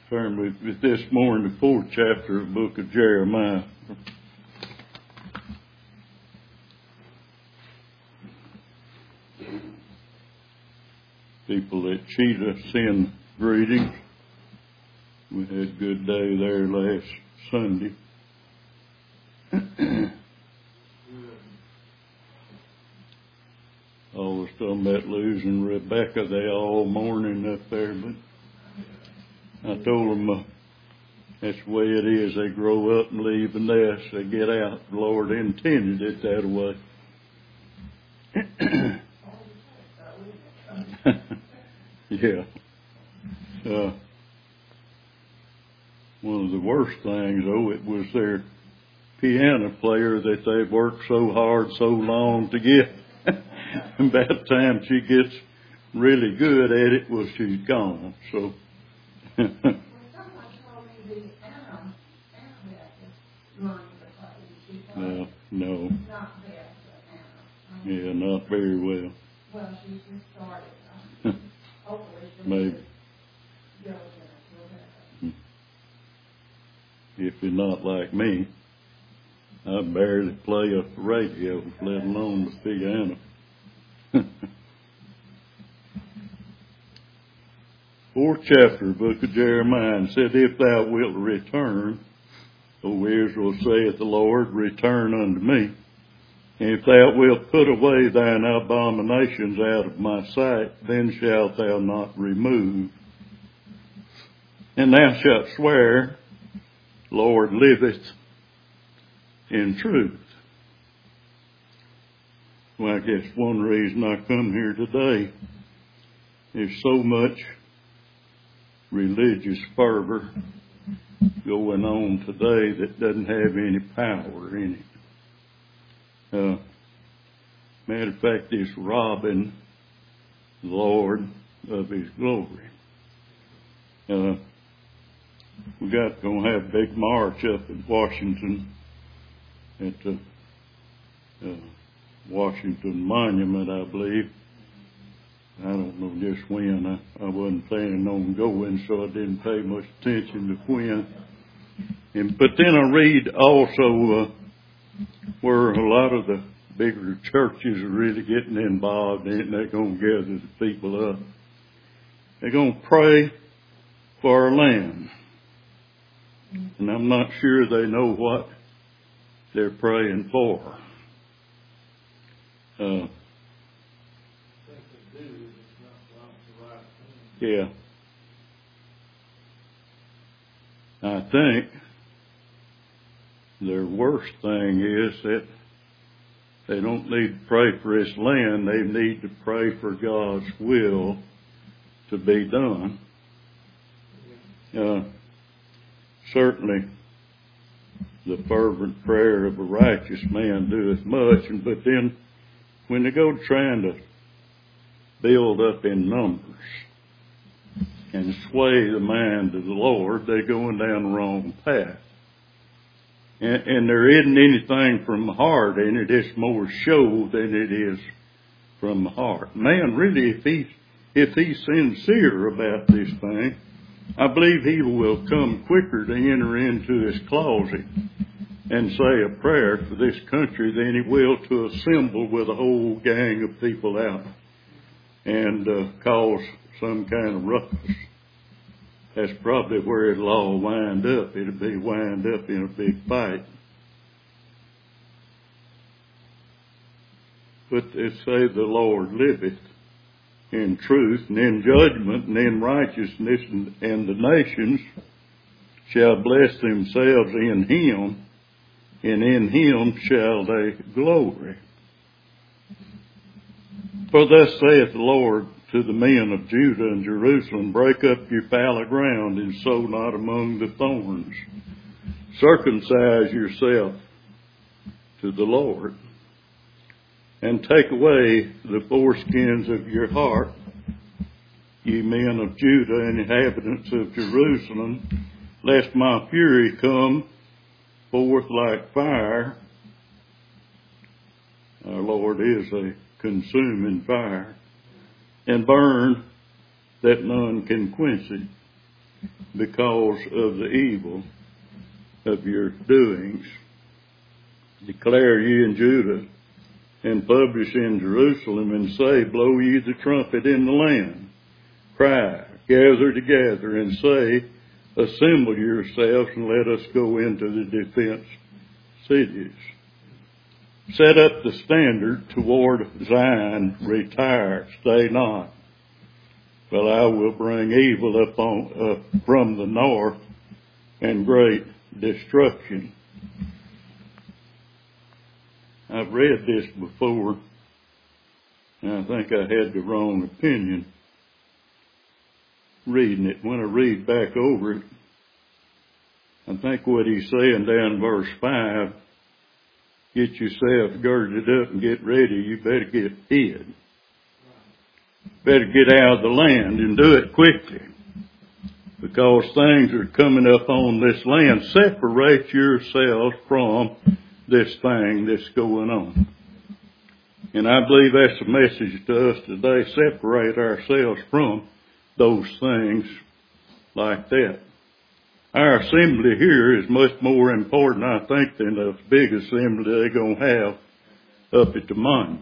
Turn with this morning, the 4th chapter of the book of Jeremiah. People that cheat us send greetings. We had a good day there last Sunday. I was talking about losing Rebecca there all morning up there, but I told them that's the way it is. They grow up and leave the nest. They get out. The Lord intended it that way. Yeah. One of the worst things, though, it was their piano player that they've worked so hard, so long to get. And by the time she gets really good at it, well, she's gone. So. Someone told me the Anna had learned to play. No. Not bad, but Anna. Yeah, not very well. Well, she just started. Hopefully she'll Maybe. Go again. If you're not like me, I barely play a radio, let alone the piano. 4th chapter, book of Jeremiah, and said, If thou wilt return, O Israel, saith the Lord, return unto me. And if thou wilt put away thine abominations out of my sight, then shalt thou not remove. And thou shalt swear, Lord liveth in truth. Well, I guess one reason I come here today is so much religious fervor going on today that doesn't have any power in it. Matter of fact, it's robbing the Lord of His glory. We got going to have a big march up in Washington at the Washington Monument, I believe. I don't know just when. I wasn't planning on going, so I didn't pay much attention to when. But then I read also where a lot of the bigger churches are really getting involved in it, and they're going to gather the people up. They're going to pray for our land. And I'm not sure they know what they're praying for. Yeah. I think their worst thing is that they don't need to pray for this land. They need to pray for God's will to be done. Certainly, the fervent prayer of a righteous man doeth much, but then when they go trying to build up in numbers and sway the mind of the Lord, they're going down the wrong path. And there isn't anything from the heart in it. It's more show than it is from the heart. Man, really, if he's sincere about this thing, I believe he will come quicker to enter into his closet and say a prayer for this country than he will to assemble with a whole gang of people out and cause some kind of ruckus. That's probably where it'll all wind up. It'll be wind up in a big fight. But it say the Lord liveth in truth and in judgment and in righteousness, and the nations shall bless themselves in Him, and in Him shall they glory. For thus saith the Lord to the men of Judah and Jerusalem, break up your fallow ground and sow not among the thorns. Circumcise yourself to the Lord, and take away the foreskins of your heart, ye men of Judah and inhabitants of Jerusalem, lest my fury come forth like fire. Our Lord is a consuming fire, and burn that none can quench it. because of the evil of your doings. Declare ye in Judah, and publish in Jerusalem, and say, blow ye the trumpet in the land. Cry, gather together, and say, assemble yourselves, and let us go into the defense cities. Set up the standard toward Zion, retire, stay not. But I will bring evil up from the north, and great destruction. I've read this before, and I think I had the wrong opinion reading it. When I read back over it, I think what he's saying down verse 5, get yourself girded up and get ready. You better get hid. Better get out of the land and do it quickly, because things are coming up on this land. Separate yourselves from this thing that's going on. And I believe that's a message to us today. Separate ourselves from those things like that. Our assembly here is much more important, I think, than the big assembly they're going to have up at the monument.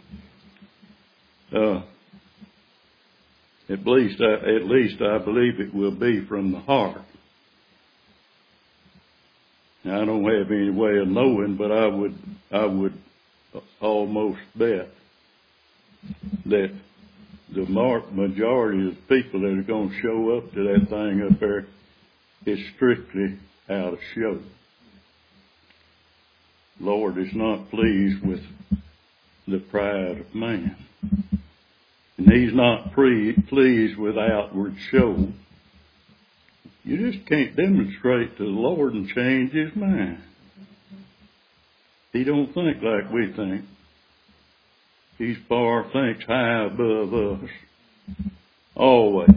At least I believe it will be from the heart. Now, I don't have any way of knowing, but I would almost bet that the majority of the people that are going to show up to that thing up there is strictly out of show. Lord is not pleased with the pride of man. And he's not pleased with outward show. You just can't demonstrate to the Lord and change his mind. He don't think like we think. He's thinks high above us. Always.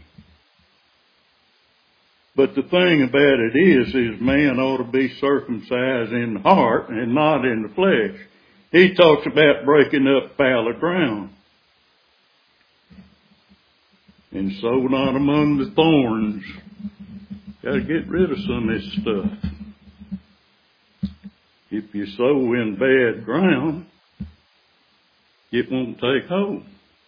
But the thing about it is man ought to be circumcised in the heart and not in the flesh. He talks about breaking up fallow ground. And sow not among the thorns. Got to get rid of some of this stuff. If you sow in bad ground, it won't take hold.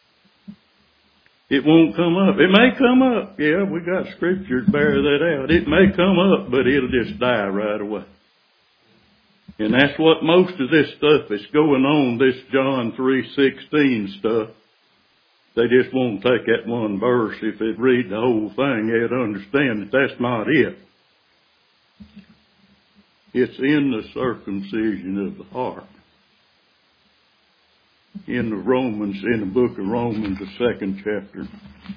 It won't come up. It may come up. Yeah, we got scripture to bear that out. It may come up, but it'll just die right away. And that's what most of this stuff is going on, this John 3:16 stuff. They just won't take that one verse. If they'd read the whole thing, they'd understand that that's not it. It's in the circumcision of the heart. In the book of Romans, the 2nd chapter.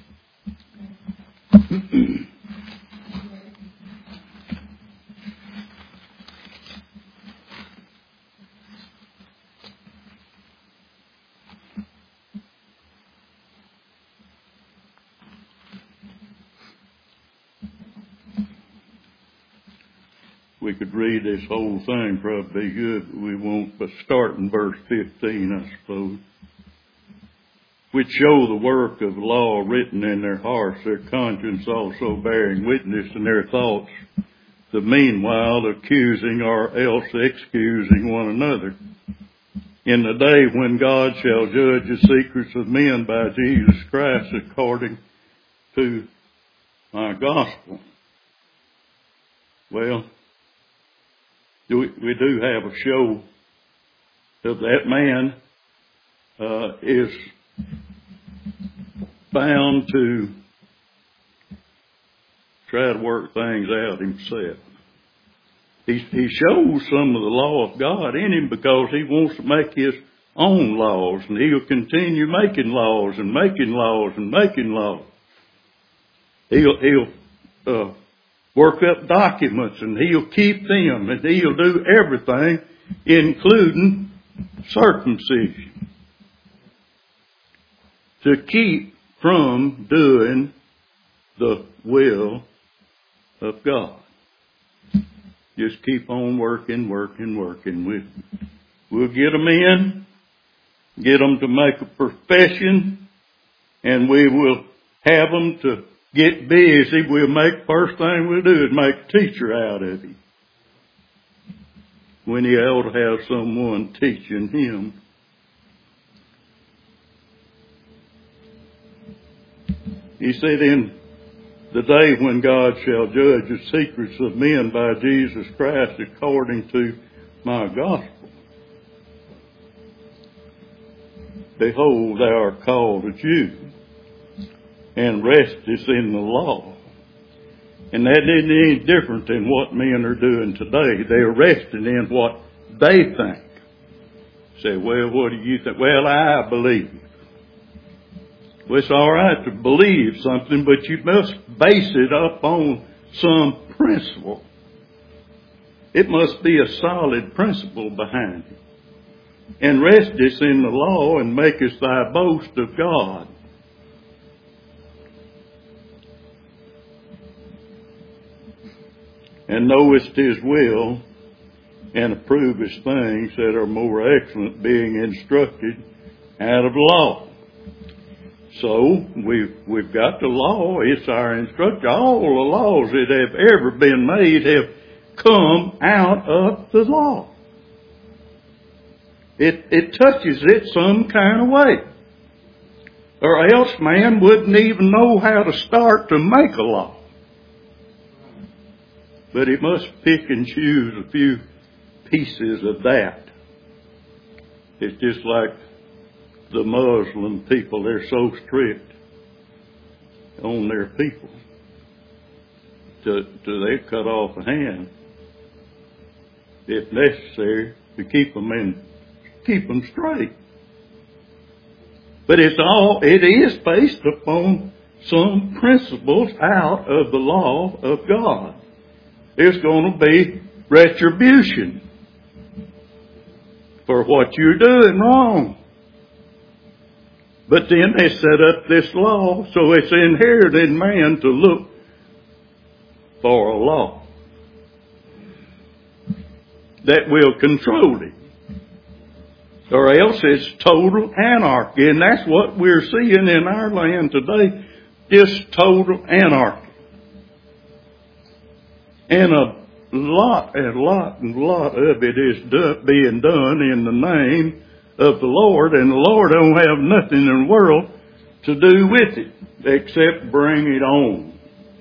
We could read this whole thing, probably be good, but we won't. But start in verse 15, I suppose. Which show the work of law written in their hearts, their conscience also bearing witness in their thoughts, the meanwhile accusing or else excusing one another. In the day when God shall judge the secrets of men by Jesus Christ according to my gospel. Well, we do have a show of that man is bound to try to work things out himself. He shows some of the law of God in him because he wants to make his own laws, and he'll continue making laws and making laws and making laws. He'll work up documents, and he'll keep them, and he'll do everything, including circumcision, to keep from doing the will of God. Just keep on working. We'll get them in, get them to make a profession, and we will have them to get busy, first thing we'll do is make a teacher out of him, when he ought to have someone teaching him. He said, in the day when God shall judge the secrets of men by Jesus Christ according to my gospel, behold, thou art called a Jew, and restest in the law. And that isn't any different than what men are doing today. They're resting in what they think. Say, well, what do you think? Well, I believe. Well, it's all right to believe something, but you must base it up on some principle. It must be a solid principle behind it. And restest in the law, and makest thy boast of God. And knowest his will, and approvest things that are more excellent, being instructed out of law. So, we've got the law. It's our instruction. All the laws that have ever been made have come out of the law. It touches it some kind of way. Or else man wouldn't even know how to start to make a law. But he must pick and choose a few pieces of that. It's just like the Muslim people. They're so strict on their people till they cut off a hand, if necessary, to keep them straight. But it is based upon some principles out of the law of God. There's going to be retribution for what you're doing wrong. But then they set up this law, so it's inherent in man to look for a law that will control it. Or else it's total anarchy. And that's what we're seeing in our land today. Just total anarchy. And a lot of it is being done in the name of the Lord. And the Lord don't have nothing in the world to do with it except bring it on.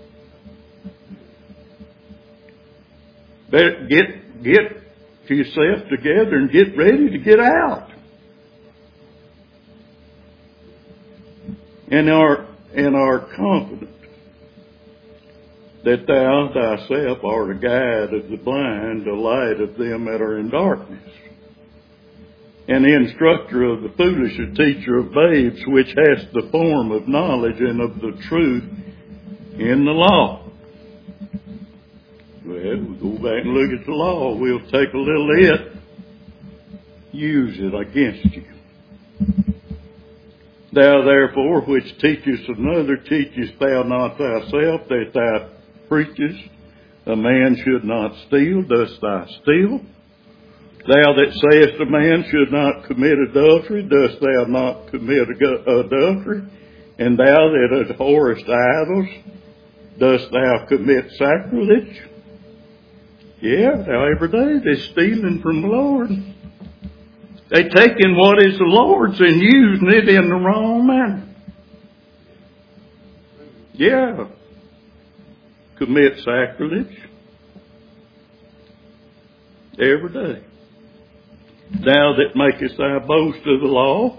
Better get yourself together and get ready to get out. And are confident that thou thyself art a guide of the blind, a light of them that are in darkness, an instructor of the foolish, a teacher of babes, which hast the form of knowledge and of the truth in the law. Well, we go back and look at the law. We'll take a little of it, use it against you. Thou therefore, which teachest another, teachest thou not thyself, that thou preachest a man should not steal? Dost thou steal? Thou that sayest a man should not commit adultery, dost thou not commit adultery? And thou that abhorrest idols, dost thou commit sacrilege? Yeah, now every day they're stealing from the Lord. They're taking what is the Lord's and using it in the wrong manner. Yeah. Commit sacrilege. Every day. Thou that makest thy boast of the law,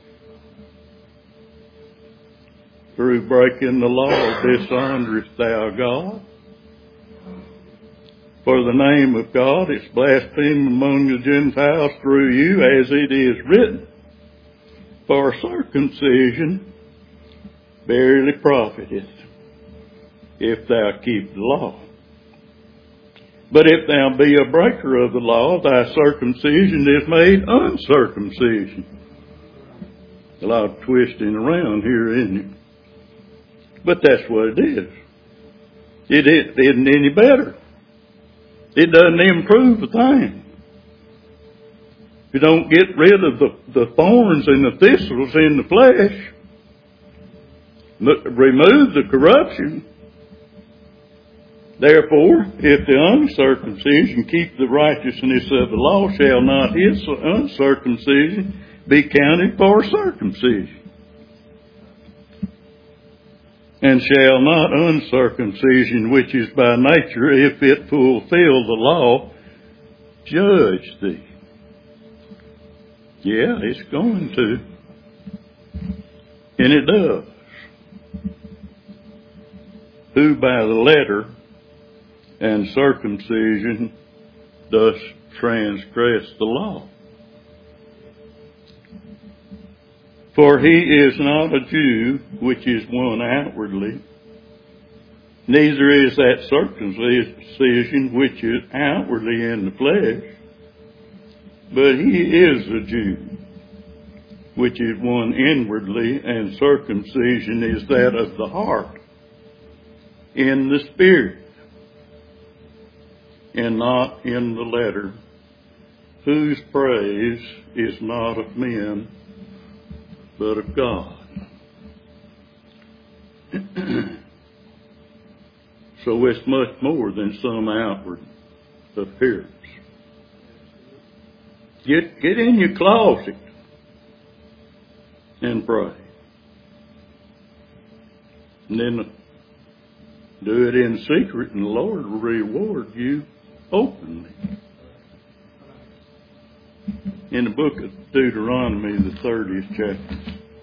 through breaking the law dishonorest thou God. For the name of God is blasphemed among the Gentiles through you, as it is written, for circumcision verily profiteth, if thou keep the law. But if thou be a breaker of the law, thy circumcision is made uncircumcision. A lot of twisting around here, isn't it? But that's what it is. It isn't any better. It doesn't improve a thing. If you don't get rid of the thorns and the thistles in the flesh, remove the corruption. Therefore, if the uncircumcision keep the righteousness of the law, shall not his uncircumcision be counted for circumcision? And shall not uncircumcision, which is by nature, if it fulfill the law, judge thee? Yeah, it's going to. And it does. Who by the letter and circumcision does transgress the law? For he is not a Jew, which is one outwardly, neither is that circumcision which is outwardly in the flesh, but he is a Jew, which is one inwardly, and circumcision is that of the heart, in the spirit, and not in the letter, whose praise is not of men, but of God. So it's much more than some outward appearance. Get in your closet and pray. And then do it in secret, and the Lord will reward you openly. In the book of Deuteronomy, the 30th chapter,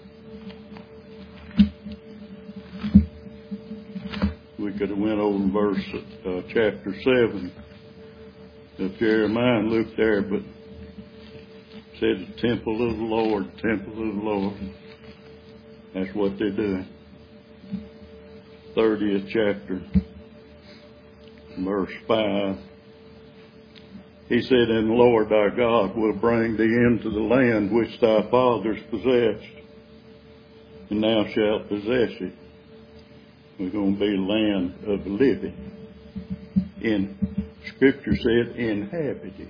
we could have went over verse chapter 7 of Jeremiah and looked there, but it said the temple of the Lord, temple of the Lord. That's what they're doing. 30th chapter, verse 5. He said, and the Lord thy God will bring thee into the land which thy fathers possessed, and thou shalt possess it. We're going to be the land of the living. And Scripture said, inhabited.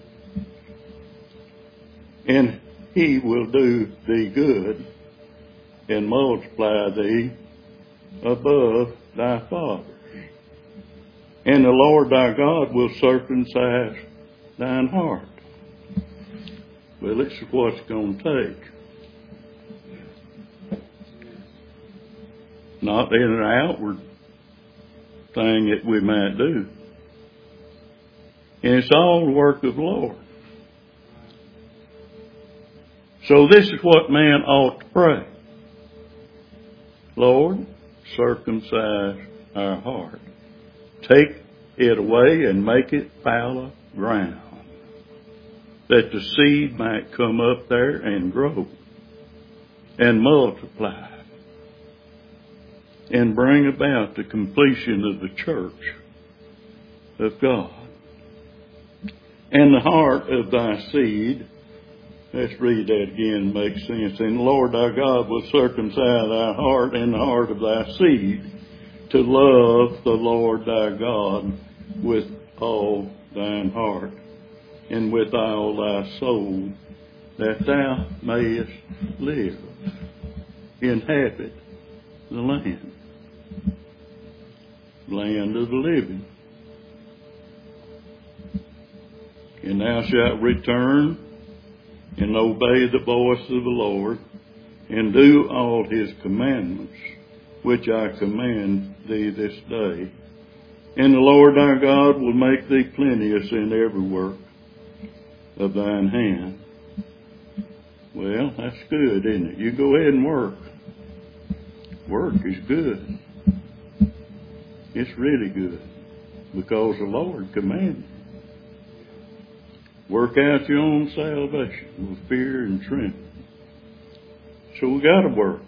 And he will do thee good, and multiply thee above thy fathers. And the Lord thy God will circumcise thine heart. Well, this is what it's going to take. Not in an outward thing that we might do. And it's all the work of the Lord. So this is what man ought to pray. Lord, circumcise our heart. Take it away and make it fallow ground, that the seed might come up there and grow and multiply and bring about the completion of the church of God. And the heart of thy seed, let's read that again, makes sense. And the Lord thy God will circumcise thy heart and the heart of thy seed, to love the Lord thy God with all thine heart and with all thy soul, that thou mayest live, inhabit the land of the living. And thou shalt return and obey the voice of the Lord, and do all his commandments, which I command thee this day. And the Lord thy God will make thee plenteous in every work of thine hand. Well, that's good, isn't it? You go ahead and work. Work is good. It's really good, because the Lord commanded. Work out your own salvation with fear and trembling. So we got to work.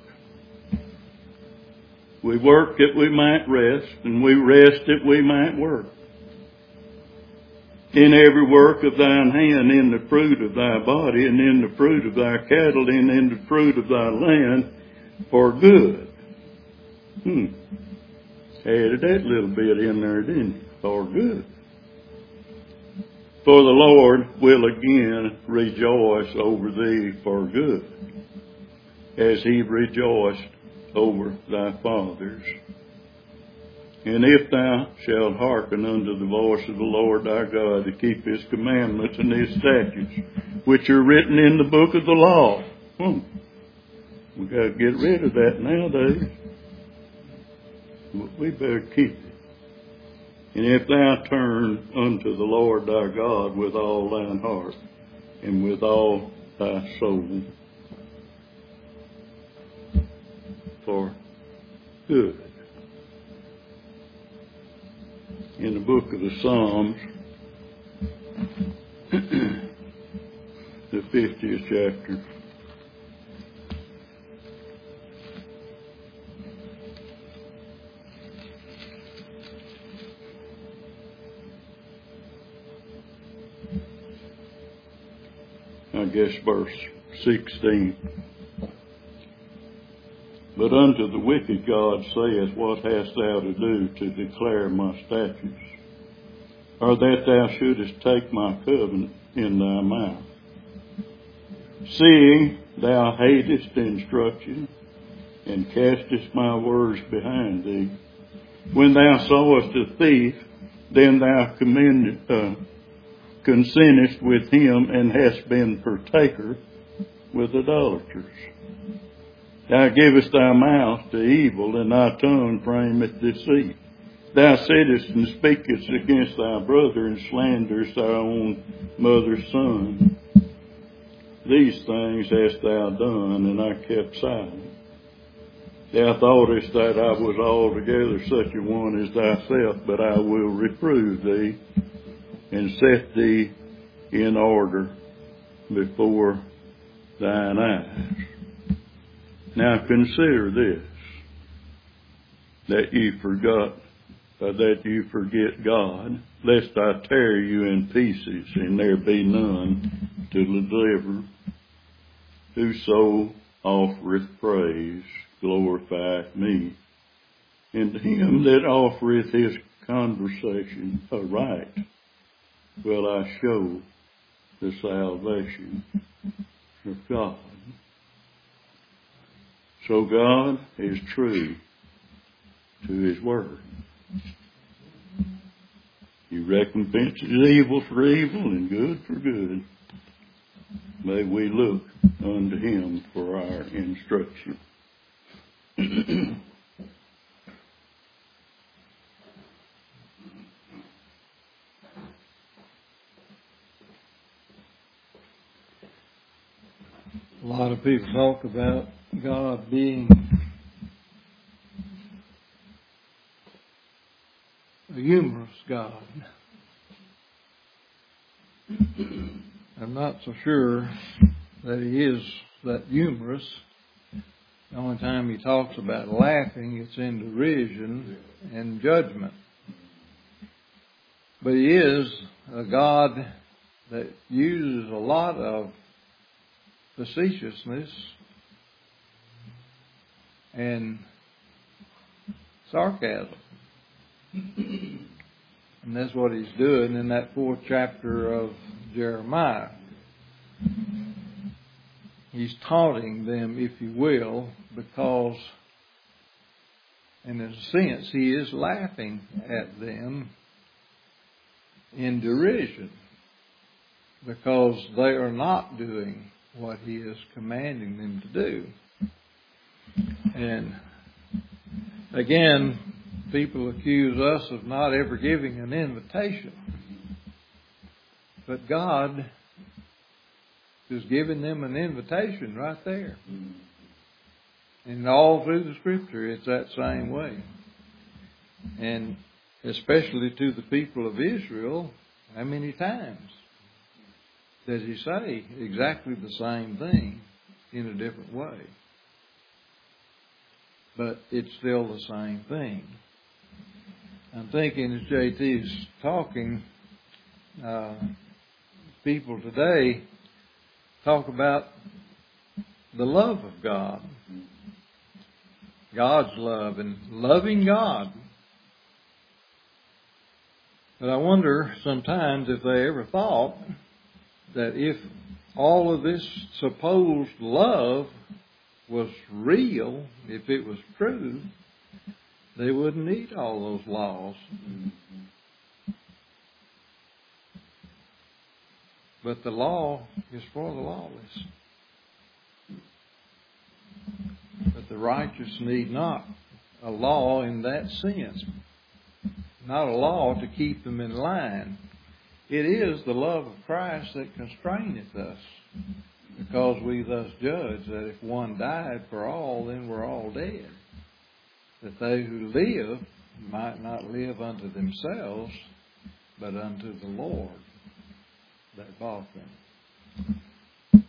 We work that we might rest, and we rest that we might work. In every work of thine hand, in the fruit of thy body, and in the fruit of thy cattle, and in the fruit of thy land, for good. Added that little bit in there, didn't you? For good. For the Lord will again rejoice over thee for good, as he rejoiced over thy fathers. And if thou shalt hearken unto the voice of the Lord thy God, to keep his commandments and his statutes, which are written in the book of the law. We got to get rid of that nowadays. But we better keep it. And if thou turn unto the Lord thy God with all thine heart, and with all thy soul, for good. In the book of the Psalms, the 50th chapter, I guess verse 16. But unto the wicked God saith, what hast thou to do to declare my statutes? Or that thou shouldest take my covenant in thy mouth? Seeing thou hatest instruction, and castest my words behind thee. When thou sawest a thief, then thou consentest with him, and hast been partaker with idolaters. Thou givest thy mouth to evil, and thy tongue frameth deceit. Thou sittest and speakest against thy brother, and slanderest thy own mother's son. These things hast thou done, and I kept silent. Thou thoughtest that I was altogether such a one as thyself, but I will reprove thee, and set thee in order before thine eyes. Now consider this, that you forget God, lest I tear you in pieces, and there be none to deliver. Whoso offereth praise glorifieth me, and to him that offereth his conversation aright will I show the salvation of God. So God is true to his word. He recompenses evil for evil and good for good. May we look unto him for our instruction. A lot of people talk about God being a humorous God. I'm not so sure that he is that humorous. The only time he talks about laughing, it's in derision and judgment. But he is a God that uses a lot of facetiousness and sarcasm. And that's what he's doing in that 4th chapter of Jeremiah. He's taunting them, if you will, because, in a sense, he is laughing at them in derision, because they are not doing what he is commanding them to do. And again, people accuse us of not ever giving an invitation. But God is giving them an invitation right there. And all through the Scripture, it's that same way. And especially to the people of Israel, how many times does he say exactly the same thing in a different way? But it's still the same thing. I'm thinking as JT is talking, people today talk about the love of God. God's love and loving God. But I wonder sometimes if they ever thought that if all of this supposed love was real, if it was true, they wouldn't need all those laws. But the law is for the lawless. But the righteous need not a law in that sense. Not a law to keep them in line. It is the love of Christ that constraineth us. Because we thus judge that if one died for all, then we're all dead. That they who live might not live unto themselves, but unto the Lord that bought them.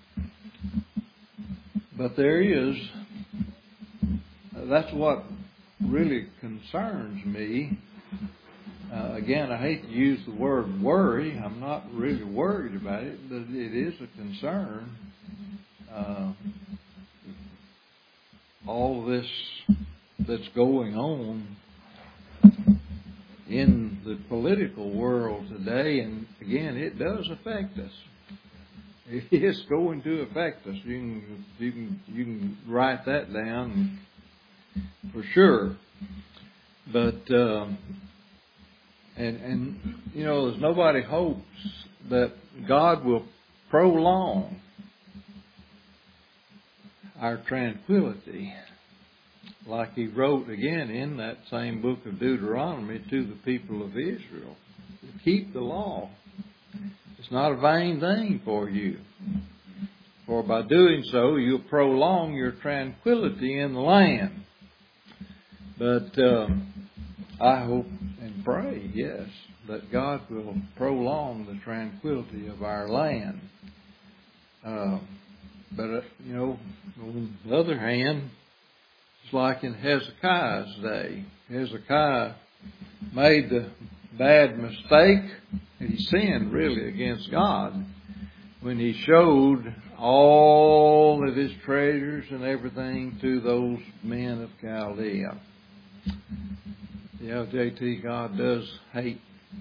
But there is, that's what really concerns me. Again, I hate to use the word worry. I'm not really worried about it, but it is a concern. All this that's going on in the political world today, and again, it does affect us. It is going to affect us. You can write that down for sure. But and you know, there's nobody hopes that God will prolong our tranquility, like He wrote again in that same book of Deuteronomy to the people of Israel. Keep the law. It's not a vain thing for you. For by doing so, you'll prolong your tranquility in the land. But I hope and pray, yes, that God will prolong the tranquility of our land. But, you know, on the other hand, it's like in Hezekiah's day. Hezekiah made the bad mistake, and he sinned really against God when he showed all of his treasures and everything to those men of Chaldea. Yeah, JT, God does hate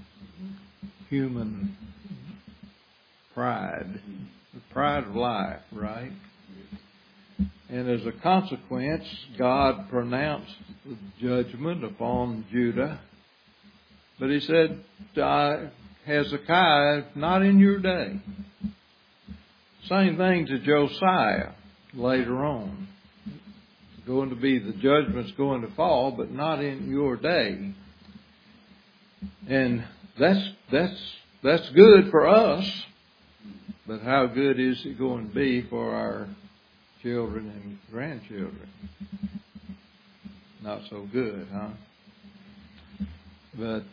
human pride. The pride of life, right? And as a consequence, God pronounced the judgment upon Judah. But He said, Hezekiah, not in your day. Same thing to Josiah later on. Going to be, the judgment's going to fall, but not in your day. And that's good for us. But how good is it going to be for our children and grandchildren? Not so good, huh? But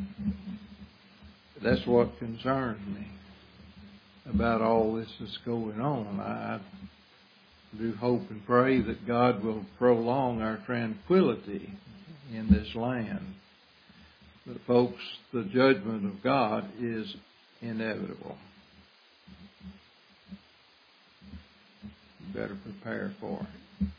that's what concerns me about all this that's going on. I do hope and pray that God will prolong our tranquility in this land. But folks, the judgment of God is inevitable. You better prepare for it.